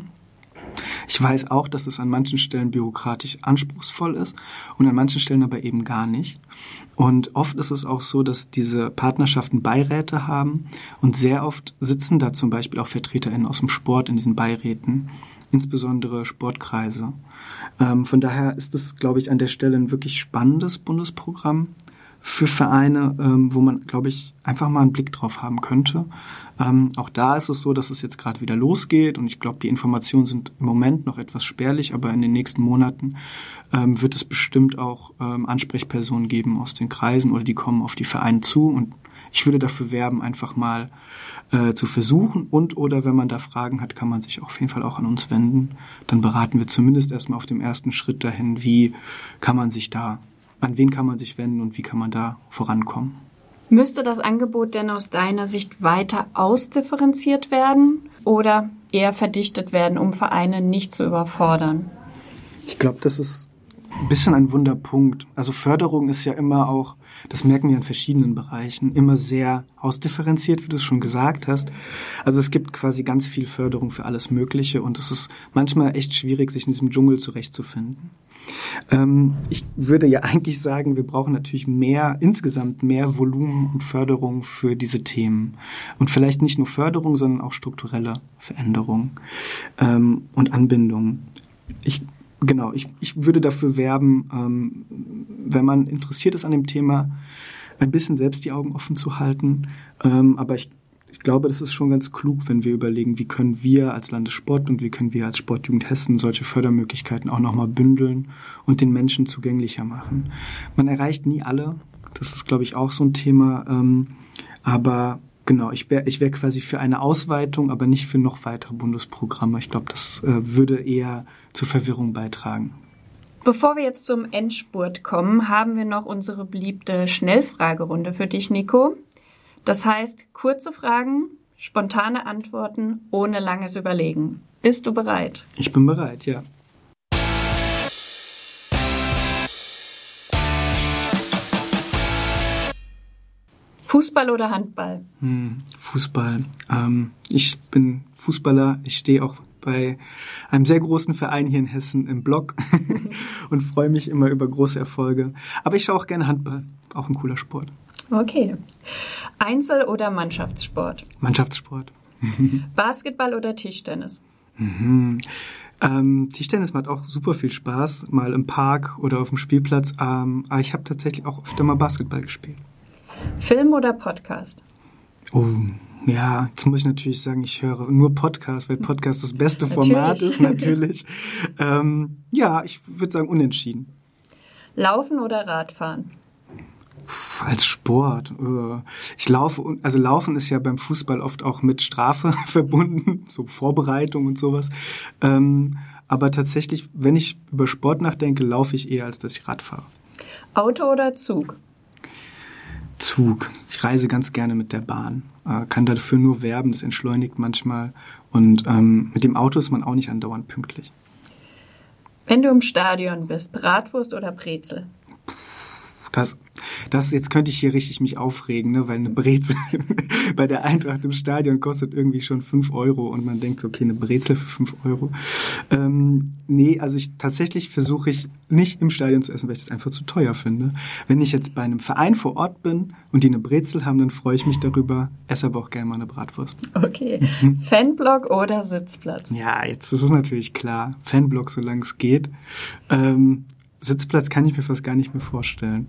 Ich weiß auch, dass es an manchen Stellen bürokratisch anspruchsvoll ist und an manchen Stellen aber eben gar nicht. Und oft ist es auch so, dass diese Partnerschaften Beiräte haben, und sehr oft sitzen da zum Beispiel auch VertreterInnen aus dem Sport in diesen Beiräten, insbesondere Sportkreise. Ähm, von daher ist es, glaube ich, an der Stelle ein wirklich spannendes Bundesprogramm für Vereine, ähm, wo man, glaube ich, einfach mal einen Blick drauf haben könnte. Ähm, auch da ist es so, dass es jetzt gerade wieder losgeht, und ich glaube, die Informationen sind im Moment noch etwas spärlich, aber in den nächsten Monaten ähm, wird es bestimmt auch ähm, Ansprechpersonen geben aus den Kreisen, oder die kommen auf die Vereine zu, und ich würde dafür werben, einfach mal äh, zu versuchen, und oder wenn man da Fragen hat, kann man sich auf jeden Fall auch an uns wenden. Dann beraten wir zumindest erstmal auf dem ersten Schritt dahin, wie kann man sich da An wen kann man sich wenden und wie kann man da vorankommen? Müsste das Angebot denn aus deiner Sicht weiter ausdifferenziert werden oder eher verdichtet werden, um Vereine nicht zu überfordern? Ich glaube, das ist ein bisschen ein Wunderpunkt. Also Förderung ist ja immer auch, das merken wir in verschiedenen Bereichen, immer sehr ausdifferenziert, wie du es schon gesagt hast. Also es gibt quasi ganz viel Förderung für alles Mögliche und es ist manchmal echt schwierig, sich in diesem Dschungel zurechtzufinden. Ähm, ich würde ja eigentlich sagen, wir brauchen natürlich mehr, insgesamt mehr Volumen und Förderung für diese Themen. Und vielleicht nicht nur Förderung, sondern auch strukturelle Veränderung ähm, und Anbindung. Ich Genau, ich, ich würde dafür werben, ähm, wenn man interessiert ist an dem Thema, ein bisschen selbst die Augen offen zu halten. Ähm, aber ich, ich glaube, das ist schon ganz klug, wenn wir überlegen, wie können wir als Landessport und wie können wir als Sportjugend Hessen solche Fördermöglichkeiten auch nochmal bündeln und den Menschen zugänglicher machen. Man erreicht nie alle, das ist, glaube ich, auch so ein Thema. Ähm, aber genau, ich wäre ich wär quasi für eine Ausweitung, aber nicht für noch weitere Bundesprogramme. Ich glaube, das äh, würde eher zur Verwirrung beitragen. Bevor wir jetzt zum Endspurt kommen, haben wir noch unsere beliebte Schnellfragerunde für dich, Nico. Das heißt, kurze Fragen, spontane Antworten, ohne langes Überlegen. Bist du bereit? Ich bin bereit, ja. Fußball oder Handball? Hm, Fußball. Ähm, ich bin Fußballer. Ich stehe auch bei einem sehr großen Verein hier in Hessen im Block und freue mich immer über große Erfolge. Aber ich schaue auch gerne Handball. Auch ein cooler Sport. Okay. Einzel- oder Mannschaftssport? Mannschaftssport. Basketball oder Tischtennis? Mhm. Ähm, Tischtennis macht auch super viel Spaß, mal im Park oder auf dem Spielplatz. Ähm, aber ich habe tatsächlich auch öfter mal Basketball gespielt. Film oder Podcast? Oh, ja, jetzt muss ich natürlich sagen, ich höre nur Podcast, weil Podcast das beste Format ist, natürlich. ähm, ja, ich würde sagen unentschieden. Laufen oder Radfahren? Als Sport. Ich laufe, also Laufen ist ja beim Fußball oft auch mit Strafe verbunden, so Vorbereitung und sowas. Ähm, aber tatsächlich, wenn ich über Sport nachdenke, laufe ich eher, als dass ich Rad fahre. Auto oder Zug? Zug. Ich reise ganz gerne mit der Bahn. Äh, kann dafür nur werben, das entschleunigt manchmal. Und ähm, mit dem Auto ist man auch nicht andauernd pünktlich. Wenn du im Stadion bist, Bratwurst oder Brezel? Das, das, jetzt könnte ich hier richtig mich aufregen, ne? Weil eine Brezel bei der Eintracht im Stadion kostet irgendwie schon fünf Euro und man denkt so, okay, eine Brezel für fünf Euro. Ähm, nee, also ich tatsächlich versuche ich nicht im Stadion zu essen, weil ich das einfach zu teuer finde. Wenn ich jetzt bei einem Verein vor Ort bin und die eine Brezel haben, dann freue ich mich darüber, esse aber auch gerne mal eine Bratwurst. Okay. Mhm. Fanblock oder Sitzplatz? Ja, jetzt ist es natürlich klar. Fanblock, solange es geht. Ähm, Sitzplatz kann ich mir fast gar nicht mehr vorstellen.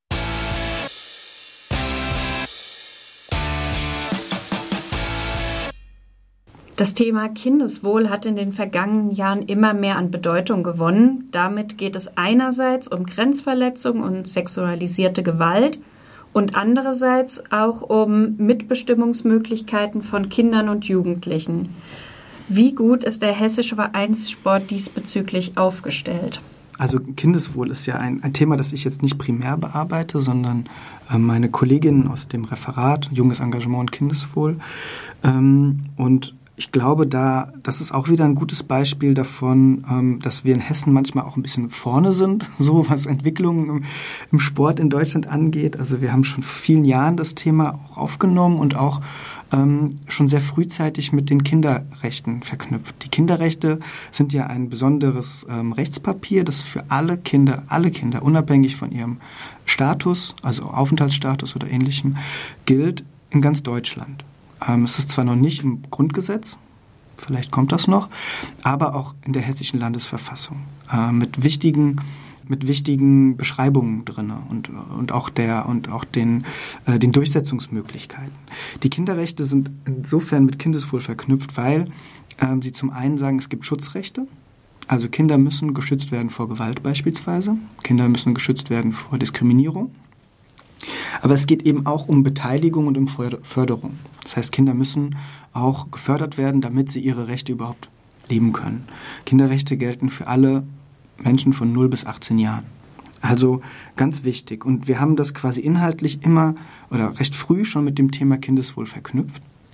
Das Thema Kindeswohl hat in den vergangenen Jahren immer mehr an Bedeutung gewonnen. Damit geht es einerseits um Grenzverletzung und sexualisierte Gewalt und andererseits auch um Mitbestimmungsmöglichkeiten von Kindern und Jugendlichen. Wie gut ist der hessische Vereinssport diesbezüglich aufgestellt? Also Kindeswohl ist ja ein, ein Thema, das ich jetzt nicht primär bearbeite, sondern äh, meine Kolleginnen aus dem Referat Junges Engagement und Kindeswohl. Ähm, und ich glaube, da, das ist auch wieder ein gutes Beispiel davon, ähm, dass wir in Hessen manchmal auch ein bisschen vorne sind, so was Entwicklungen im, im Sport in Deutschland angeht. Also wir haben schon vor vielen Jahren das Thema auch aufgenommen und auch ähm, schon sehr frühzeitig mit den Kinderrechten verknüpft. Die Kinderrechte sind ja ein besonderes ähm, Rechtspapier, das für alle Kinder, alle Kinder, unabhängig von ihrem Status, also Aufenthaltsstatus oder Ähnlichem, gilt in ganz Deutschland. Ähm, es ist zwar noch nicht im Grundgesetz, vielleicht kommt das noch, aber auch in der hessischen Landesverfassung äh, mit wichtigen, mit wichtigen Beschreibungen drin und, und auch, der, und auch den, äh, den Durchsetzungsmöglichkeiten. Die Kinderrechte sind insofern mit Kindeswohl verknüpft, weil äh, sie zum einen sagen, es gibt Schutzrechte. Also Kinder müssen geschützt werden vor Gewalt beispielsweise. Kinder müssen geschützt werden vor Diskriminierung. Aber es geht eben auch um Beteiligung und um Förderung. Das heißt, Kinder müssen auch gefördert werden, damit sie ihre Rechte überhaupt leben können. Kinderrechte gelten für alle Menschen von null bis achtzehn Jahren. Also ganz wichtig. Und wir haben das quasi inhaltlich immer oder recht früh schon mit dem Thema Kindeswohl verknüpft.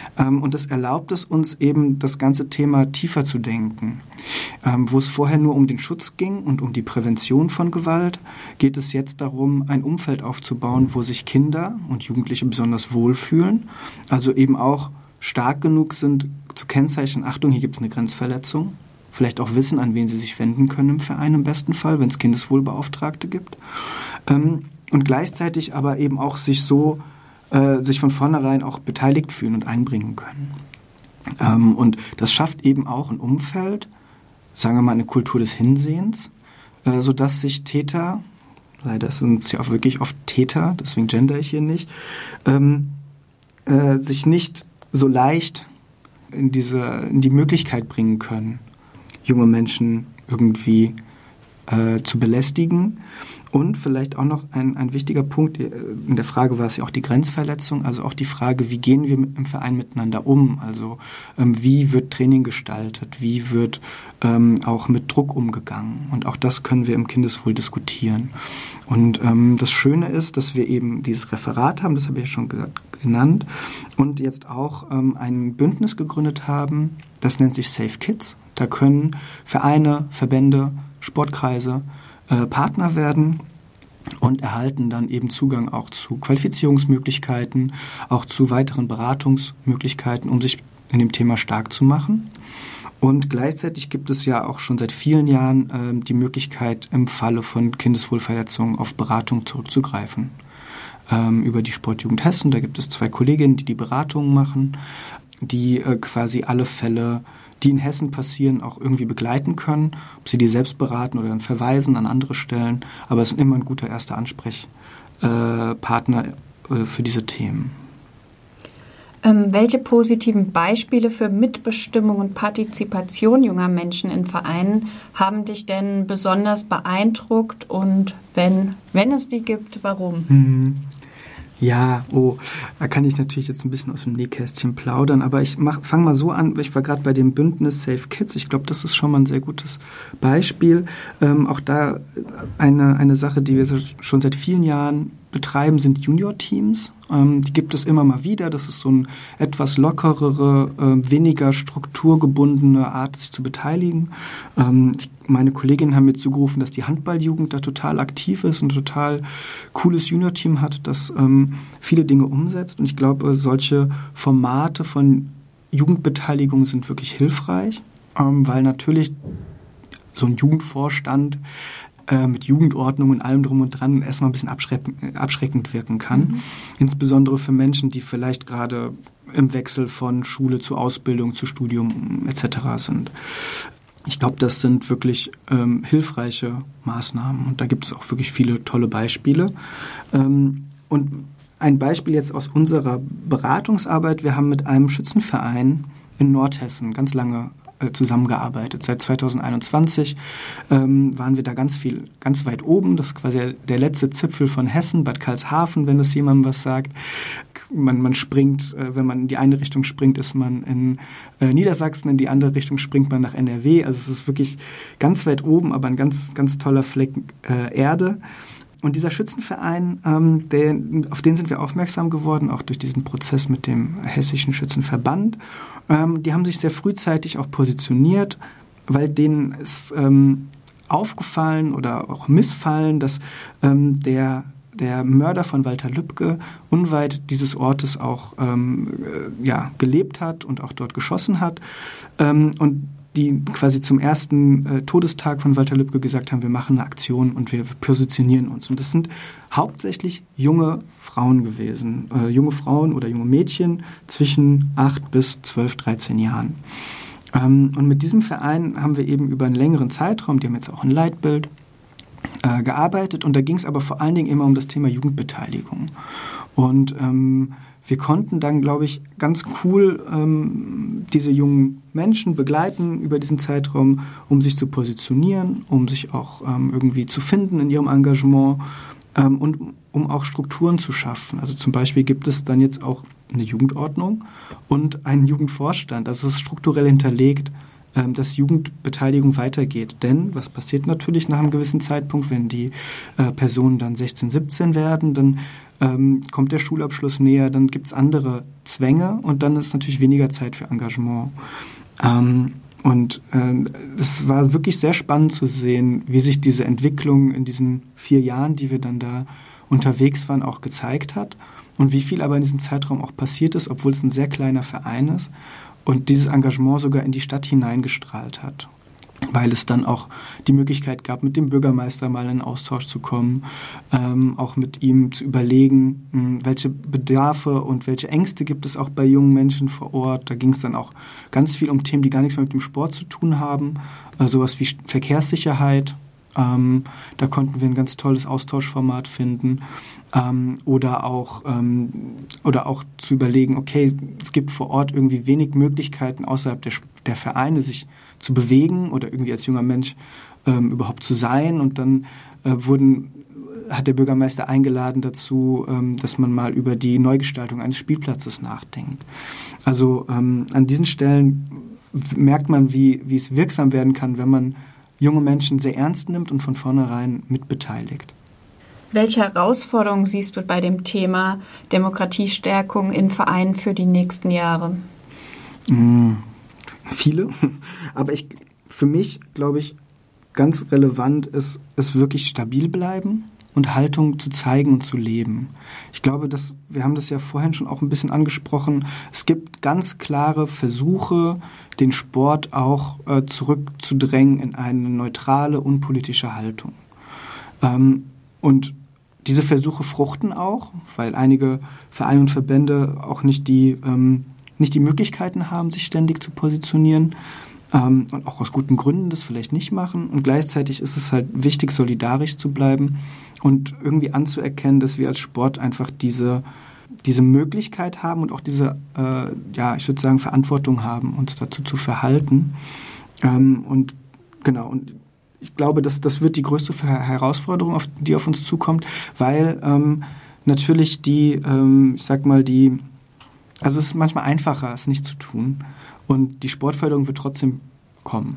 Ähm, und das erlaubt es uns eben, das ganze Thema tiefer zu denken. Ähm, wo es vorher nur um den Schutz ging und um die Prävention von Gewalt, geht es jetzt darum, ein Umfeld aufzubauen, wo sich Kinder und Jugendliche besonders wohlfühlen, also eben auch stark genug sind, zu kennzeichnen, Achtung, hier gibt es eine Grenzverletzung, vielleicht auch wissen, an wen sie sich wenden können im Verein im besten Fall, wenn es Kindeswohlbeauftragte gibt. Ähm, und gleichzeitig aber eben auch sich so, äh, sich von vornherein auch beteiligt fühlen und einbringen können. Ähm, und das schafft eben auch ein Umfeld, sagen wir mal eine Kultur des Hinsehens, äh, sodass sich Täter, leider sind es ja auch wirklich oft Täter, deswegen gender ich hier nicht, ähm, äh, sich nicht so leicht in diese, in die Möglichkeit bringen können, junge Menschen irgendwie äh, zu belästigen. Und vielleicht auch noch ein, ein wichtiger Punkt, in der Frage war es ja auch die Grenzverletzung, also auch die Frage, wie gehen wir im Verein miteinander um? Also ähm, wie wird Training gestaltet? Wie wird ähm, auch mit Druck umgegangen? Und auch das können wir im Kindeswohl diskutieren. Und ähm, das Schöne ist, dass wir eben dieses Referat haben, das habe ich ja schon gesagt, genannt, und jetzt auch ähm, ein Bündnis gegründet haben, das nennt sich Safe Kids. Da können Vereine, Verbände, Sportkreise äh, Partner werden und erhalten dann eben Zugang auch zu Qualifizierungsmöglichkeiten, auch zu weiteren Beratungsmöglichkeiten, um sich in dem Thema stark zu machen. Und gleichzeitig gibt es ja auch schon seit vielen Jahren äh, die Möglichkeit, im Falle von Kindeswohlverletzungen auf Beratung zurückzugreifen. Ähm, über die Sportjugend Hessen, da gibt es zwei Kolleginnen, die die Beratungen machen, die äh, quasi alle Fälle, die in Hessen passieren, auch irgendwie begleiten können, ob sie die selbst beraten oder dann verweisen an andere Stellen. Aber es ist immer ein guter erster Ansprechpartner äh, für diese Themen. Ähm, welche positiven Beispiele für Mitbestimmung und Partizipation junger Menschen in Vereinen haben dich denn besonders beeindruckt und wenn, wenn es die gibt, warum? Mhm. Ja, oh, da kann ich natürlich jetzt ein bisschen aus dem Nähkästchen plaudern, aber ich fange mal so an, ich war gerade bei dem Bündnis Safe Kids, ich glaube, das ist schon mal ein sehr gutes Beispiel. Ähm, auch da eine, eine Sache, die wir schon seit vielen Jahren betreiben, sind Junior-Teams. Ähm, die gibt es immer mal wieder. Das ist so eine etwas lockerere, äh, weniger strukturgebundene Art, sich zu beteiligen. Ähm, ich, meine Kolleginnen haben mir zugerufen, dass die Handballjugend da total aktiv ist und ein total cooles Junior-Team hat, das ähm, viele Dinge umsetzt. Und ich glaube, solche Formate von Jugendbeteiligung sind wirklich hilfreich, ähm, weil natürlich so ein Jugendvorstand mit Jugendordnung und allem drum und dran erstmal ein bisschen abschreckend, abschreckend wirken kann. Mhm. Insbesondere für Menschen, die vielleicht gerade im Wechsel von Schule zu Ausbildung, zu Studium et cetera sind. Ich glaube, das sind wirklich ähm, hilfreiche Maßnahmen und da gibt es auch wirklich viele tolle Beispiele. Ähm, und ein Beispiel jetzt aus unserer Beratungsarbeit. Wir haben mit einem Schützenverein in Nordhessen ganz lange zusammengearbeitet. Seit zweitausendeinundzwanzig ähm, waren wir da ganz viel, ganz weit oben. Das ist quasi der letzte Zipfel von Hessen, Bad Karlshafen, wenn das jemandem was sagt. Man, man springt, äh, wenn man in die eine Richtung springt, ist man in äh, Niedersachsen, in die andere Richtung springt man nach N R W. Also es ist wirklich ganz weit oben, aber ein ganz, ganz toller Fleck äh, Erde. Und dieser Schützenverein, ähm, der, auf den sind wir aufmerksam geworden, auch durch diesen Prozess mit dem Hessischen Schützenverband. Ähm, die haben sich sehr frühzeitig auch positioniert, weil denen ist ähm, aufgefallen oder auch missfallen, dass ähm, der, der Mörder von Walter Lübcke unweit dieses Ortes auch ähm, äh, ja, gelebt hat und auch dort geschossen hat. Ähm, und die quasi zum ersten äh, Todestag von Walter Lübcke gesagt haben, wir machen eine Aktion und wir positionieren uns. Und das sind hauptsächlich junge Frauen gewesen, äh, junge Frauen oder junge Mädchen zwischen acht bis zwölf, dreizehn Jahren. Ähm, und mit diesem Verein haben wir eben über einen längeren Zeitraum, die haben jetzt auch ein Leitbild, äh, gearbeitet. Und da ging es aber vor allen Dingen immer um das Thema Jugendbeteiligung. Und ähm, wir konnten dann, glaube ich, ganz cool ähm, diese jungen Menschen begleiten über diesen Zeitraum, um sich zu positionieren, um sich auch ähm, irgendwie zu finden in ihrem Engagement ähm, und um auch Strukturen zu schaffen. Also zum Beispiel gibt es dann jetzt auch eine Jugendordnung und einen Jugendvorstand. Also es ist strukturell hinterlegt, ähm, dass Jugendbeteiligung weitergeht. Denn was passiert natürlich nach einem gewissen Zeitpunkt, wenn die äh, Personen dann sechzehn, siebzehn werden, dann ähm, kommt der Schulabschluss näher, dann gibt es andere Zwänge und dann ist natürlich weniger Zeit für Engagement. Ähm, und es äh, war wirklich sehr spannend zu sehen, wie sich diese Entwicklung in diesen vier Jahren, die wir dann da unterwegs waren, auch gezeigt hat und wie viel aber in diesem Zeitraum auch passiert ist, obwohl es ein sehr kleiner Verein ist und dieses Engagement sogar in die Stadt hineingestrahlt hat, weil es dann auch die Möglichkeit gab, mit dem Bürgermeister mal in Austausch zu kommen, ähm, auch mit ihm zu überlegen, mh, welche Bedarfe und welche Ängste gibt es auch bei jungen Menschen vor Ort. Da ging es dann auch ganz viel um Themen, die gar nichts mehr mit dem Sport zu tun haben, äh, sowas wie Verkehrssicherheit. Ähm, da konnten wir ein ganz tolles Austauschformat finden. Ähm, oder auch ähm, oder auch zu überlegen, okay, es gibt vor Ort irgendwie wenig Möglichkeiten außerhalb der, der Vereine, sich zu bewegen oder irgendwie als junger Mensch ähm, überhaupt zu sein. Und dann äh, wurden, hat der Bürgermeister eingeladen dazu, ähm, dass man mal über die Neugestaltung eines Spielplatzes nachdenkt. Also ähm, an diesen Stellen merkt man, wie, wie es wirksam werden kann, wenn man junge Menschen sehr ernst nimmt und von vornherein mitbeteiligt. Welche Herausforderungen siehst du bei dem Thema Demokratiestärkung in Vereinen für die nächsten Jahre? Mm, viele, aber ich, für mich, glaube ich, ganz relevant ist, ist wirklich stabil bleiben und Haltung zu zeigen und zu leben. Ich glaube, dass, wir haben das ja vorhin schon auch ein bisschen angesprochen, es gibt ganz klare Versuche, den Sport auch äh, zurückzudrängen in eine neutrale, unpolitische Haltung. Ähm, und diese Versuche fruchten auch, weil einige Vereine und Verbände auch nicht die, ähm, nicht die Möglichkeiten haben, sich ständig zu positionieren ähm, und auch aus guten Gründen das vielleicht nicht machen. Und gleichzeitig ist es halt wichtig, solidarisch zu bleiben und irgendwie anzuerkennen, dass wir als Sport einfach diese, diese Möglichkeit haben und auch diese, äh, ja, ich würde sagen, Verantwortung haben, uns dazu zu verhalten. Ähm, und genau, und ich glaube, das, das wird die größte Herausforderung, auf, die auf uns zukommt, weil ähm, natürlich die, ähm, ich sag mal, die, also es ist manchmal einfacher, es nicht zu tun und die Sportförderung wird trotzdem kommen.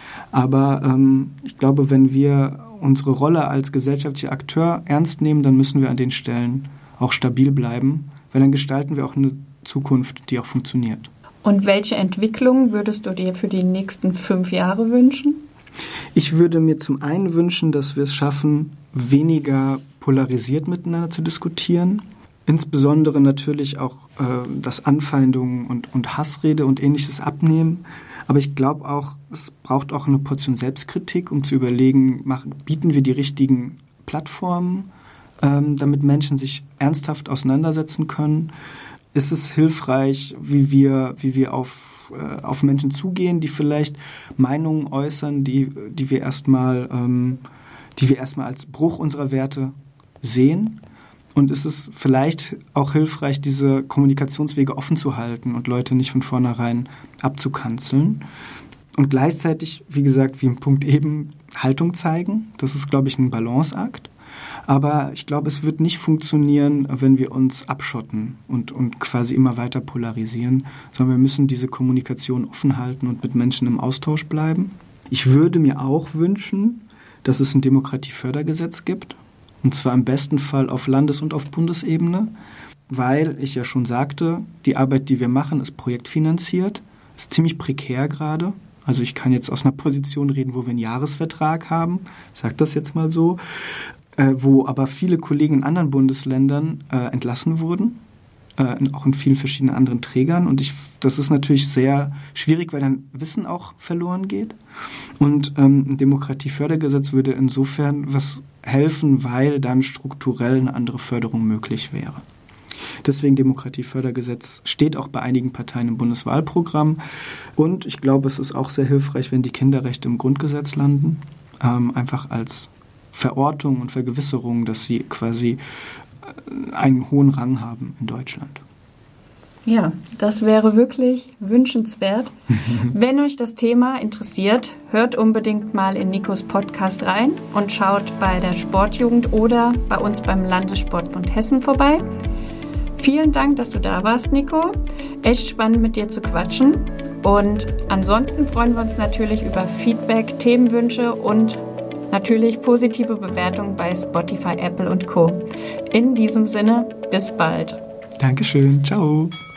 Aber ähm, ich glaube, wenn wir unsere Rolle als gesellschaftlicher Akteur ernst nehmen, dann müssen wir an den Stellen auch stabil bleiben, weil dann gestalten wir auch eine Zukunft, die auch funktioniert. Und welche Entwicklung würdest du dir für die nächsten fünf Jahre wünschen? Ich würde mir zum einen wünschen, dass wir es schaffen, weniger polarisiert miteinander zu diskutieren. Insbesondere natürlich auch, äh, dass Anfeindungen und, und Hassrede und Ähnliches abnehmen. Aber ich glaube auch, es braucht auch eine Portion Selbstkritik, um zu überlegen, machen, bieten wir die richtigen Plattformen, ähm, damit Menschen sich ernsthaft auseinandersetzen können. Ist es hilfreich, wie wir, wie wir auf auf Menschen zugehen, die vielleicht Meinungen äußern, die, die wir erstmal, ähm, die wir erstmal als Bruch unserer Werte sehen. Und ist es vielleicht auch hilfreich, diese Kommunikationswege offen zu halten und Leute nicht von vornherein abzukanzeln. Und gleichzeitig, wie gesagt, wie im Punkt eben, Haltung zeigen. Das ist, glaube ich, ein Balanceakt. Aber ich glaube, es wird nicht funktionieren, wenn wir uns abschotten und, und quasi immer weiter polarisieren, sondern wir müssen diese Kommunikation offen halten und mit Menschen im Austausch bleiben. Ich würde mir auch wünschen, dass es ein Demokratiefördergesetz gibt, und zwar im besten Fall auf Landes- und auf Bundesebene, weil ich ja schon sagte, die Arbeit, die wir machen, ist projektfinanziert, ist ziemlich prekär gerade. Also ich kann jetzt aus einer Position reden, wo wir einen Jahresvertrag haben, ich sage das jetzt mal so, äh, wo aber viele Kollegen in anderen Bundesländern äh, entlassen wurden, äh, auch in vielen verschiedenen anderen Trägern. Und ich, das ist natürlich sehr schwierig, weil dann Wissen auch verloren geht. Und ähm, ein Demokratiefördergesetz würde insofern was helfen, weil dann strukturell eine andere Förderung möglich wäre. Deswegen Demokratiefördergesetz steht auch bei einigen Parteien im Bundeswahlprogramm. Und ich glaube, es ist auch sehr hilfreich, wenn die Kinderrechte im Grundgesetz landen. Ähm, einfach als Verortung und Vergewisserung, dass sie quasi einen hohen Rang haben in Deutschland. Ja, das wäre wirklich wünschenswert. Wenn euch das Thema interessiert, hört unbedingt mal in Nikos Podcast rein und schaut bei der Sportjugend oder bei uns beim Landessportbund Hessen vorbei. Vielen Dank, dass du da warst, Nico. Echt spannend, mit dir zu quatschen. Und ansonsten freuen wir uns natürlich über Feedback, Themenwünsche und Natürlich positive Bewertungen bei Spotify, Apple und Co. In diesem Sinne, bis bald. Dankeschön. Ciao.